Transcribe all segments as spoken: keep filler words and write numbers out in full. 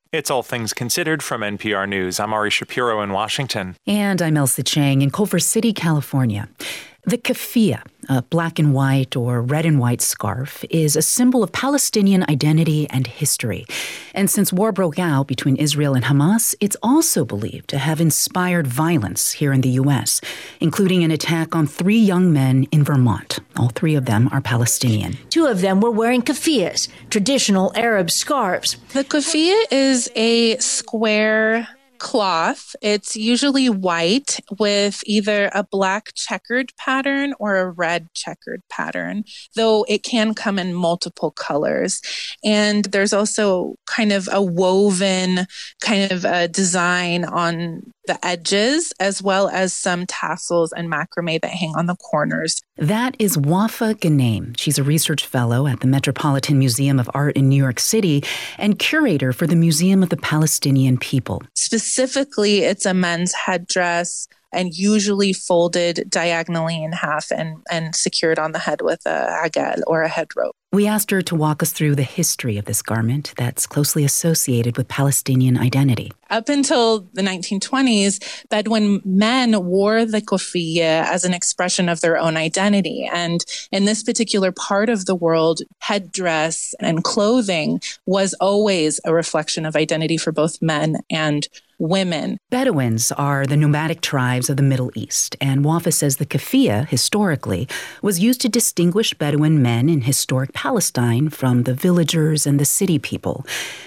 It's All Things Considered from N P R News. I'm Ari Shapiro in Washington. And I'm Elsa Chang in Culver City, California. The keffiyeh, a black and white or red and white scarf, is a symbol of Palestinian identity and history. And since war broke out between Israel and Hamas, it's also believed to have inspired violence here in the U S, including an attack on three young men in Vermont. All three of them are Palestinian. Two of them were wearing keffiyehs, traditional Arab scarves. The keffiyeh is a square cloth. It's usually white with either a black checkered pattern or a red checkered pattern, though it can come in multiple colors. And there's also kind of a woven kind of a design on the edges, as well as some tassels and macrame that hang on the corners. That is Wafa Ghanem. She's a research fellow at the Metropolitan Museum of Art in New York City and curator for the Museum of the Palestinian People. Specifically, it's a men's headdress and usually folded diagonally in half and, and secured on the head with a agel or a head rope. We asked her to walk us through the history of this garment that's closely associated with Palestinian identity. Up until the nineteen twenties, Bedouin men wore the keffiyeh as an expression of their own identity. And in this particular part of the world, headdress and clothing was always a reflection of identity for both men and women. Bedouins are the nomadic tribes of the Middle East, and Wafa says the keffiyeh, historically, was used to distinguish Bedouin men in historic Palestine from the villagers and the city people.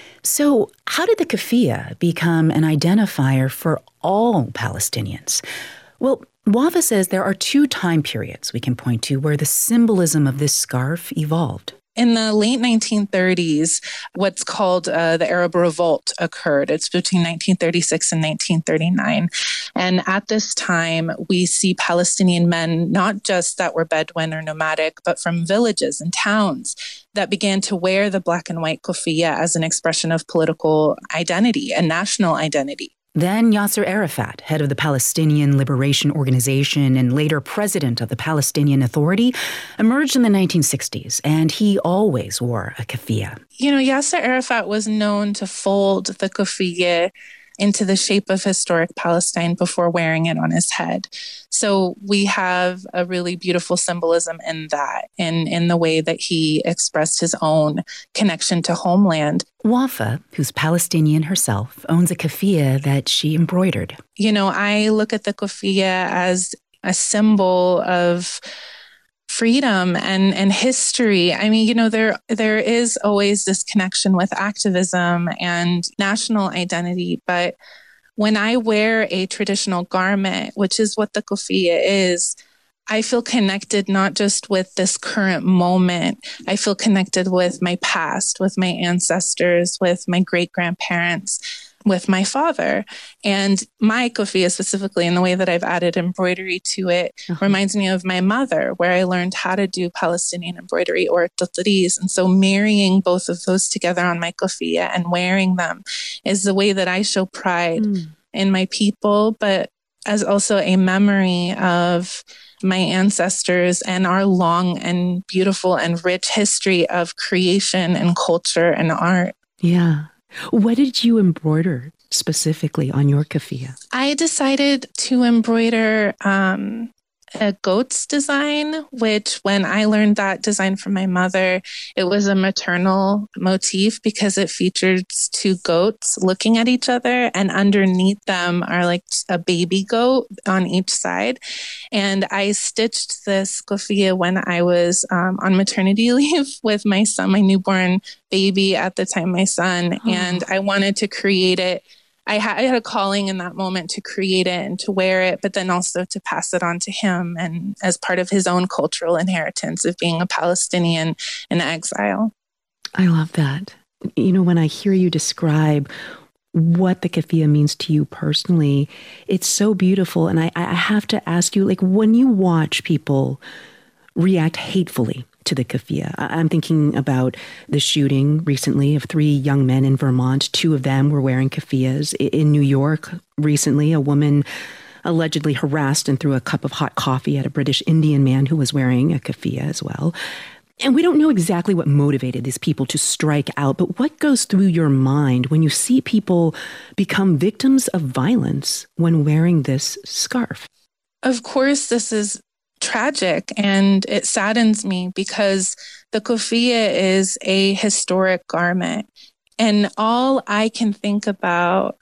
So how did the keffiyeh become an identifier for all Palestinians? Well, Wafa says there are two time periods we can point to where the symbolism of this scarf evolved. In the late nineteen thirties, what's called uh, the Arab Revolt occurred. It's between nineteen thirty-six and nineteen thirty-nine. And at this time, we see Palestinian men, not just that were Bedouin or nomadic, but from villages and towns that began to wear the black and white keffiyeh as an expression of political identity and national identity. Then Yasser Arafat, head of the Palestinian Liberation Organization and later president of the Palestinian Authority, emerged in the nineteen sixties, and he always wore a keffiyeh. You know, Yasser Arafat was known to fold the keffiyeh into the shape of historic Palestine before wearing it on his head. So we have a really beautiful symbolism in that, in, in the way that he expressed his own connection to homeland. Wafa, who's Palestinian herself, owns a keffiyeh that she embroidered. You know, I look at the keffiyeh as a symbol of freedom and, and history. I mean, you know, there there is always this connection with activism and national identity. But when I wear a traditional garment, which is what the keffiyeh is, I feel connected not just with this current moment. I feel connected with my past, with my ancestors, with my great-grandparents, with my father. And my keffiyeh specifically, in the way that I've added embroidery to it, uh-huh. reminds me of my mother, where I learned how to do Palestinian embroidery or tatreez. And so marrying both of those together on my keffiyeh and wearing them is the way that I show pride mm. in my people, but as also a memory of my ancestors and our long and beautiful and rich history of creation and culture and art. Yeah. What did you embroider specifically on your keffiyeh? I decided to embroider um, a goat's design, which when I learned that design from my mother, it was a maternal motif because it featured two goats looking at each other, and underneath them are like a baby goat on each side. And I stitched this keffiyeh when I was um, on maternity leave with my son, my newborn baby at the time, my son, oh. and I wanted to create it. I had, I had a calling in that moment to create it and to wear it, but then also to pass it on to him and as part of his own cultural inheritance of being a Palestinian in exile. I love that. You know, when I hear you describe what the keffiyeh means to you personally, it's so beautiful. And I, I have to ask you, like, when you watch people react hatefully to the keffiyeh. I'm thinking about the shooting recently of three young men in Vermont. Two of them were wearing keffiyehs. In New York recently, a woman allegedly harassed and threw a cup of hot coffee at a British Indian man who was wearing a keffiyeh as well. And we don't know exactly what motivated these people to strike out, but what goes through your mind when you see people become victims of violence when wearing this scarf? Of course, this is tragic, and it saddens me because the kufiyya is a historic garment. And all I can think about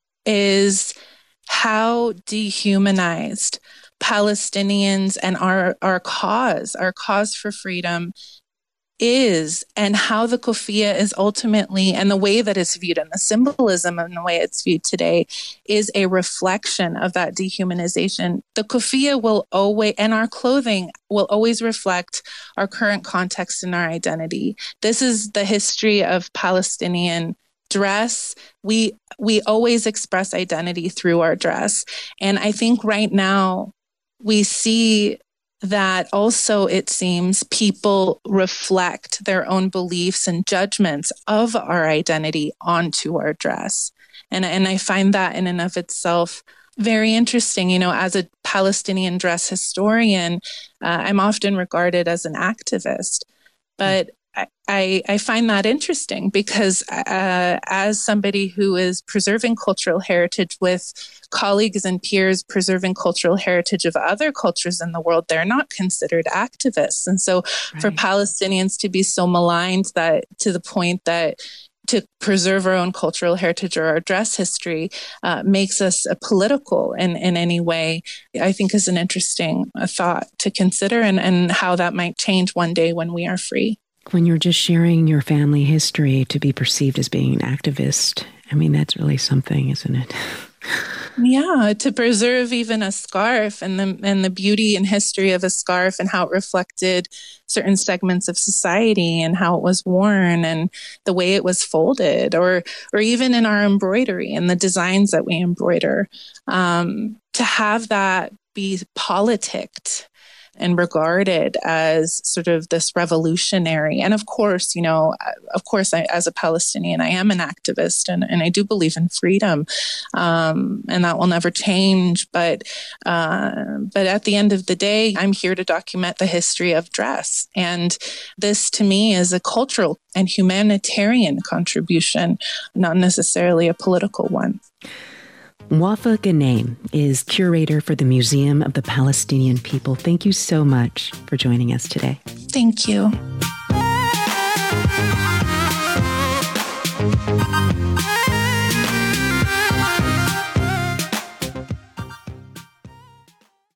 is how dehumanized Palestinians and our, our cause, our cause for freedom is, and how the kufiyya is ultimately, and the way that it's viewed and the symbolism and the way it's viewed today is a reflection of that dehumanization. The kufiyya will always, and our clothing will always reflect our current context and our identity. This is the history of Palestinian dress. We, we always express identity through our dress. And I think right now we see that also, it seems, people reflect their own beliefs and judgments of our identity onto our dress. And, and I find that in and of itself very interesting. You know, as a Palestinian dress historian, uh, I'm often regarded as an activist, but I, I find that interesting because uh, as somebody who is preserving cultural heritage with colleagues and peers preserving cultural heritage of other cultures in the world, they're not considered activists. And so right. for Palestinians to be so maligned that to the point that to preserve our own cultural heritage or our dress history uh, makes us a political in, in any way, I think is an interesting uh, thought to consider, and, and how that might change one day when we are free. When you're just sharing your family history, to be perceived as being an activist, I mean, that's really something, isn't it? Yeah, to preserve even a scarf and the and the beauty and history of a scarf and how it reflected certain segments of society and how it was worn and the way it was folded, or or even in our embroidery and the designs that we embroider, um, to have that be politicked and regarded as sort of this revolutionary. And of course, you know, of course, I, as a Palestinian, I am an activist, and, and I do believe in freedom, um, and that will never change. But uh, but at the end of the day, I'm here to document the history of dress. And this, to me, is a cultural and humanitarian contribution, not necessarily a political one. Wafa Ghanem is curator for the Museum of the Palestinian People. Thank you so much for joining us today. Thank you.